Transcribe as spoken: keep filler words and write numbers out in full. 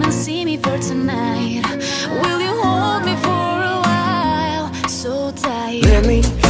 and see me for tonight? Will you hold me for a while? So tight. Let me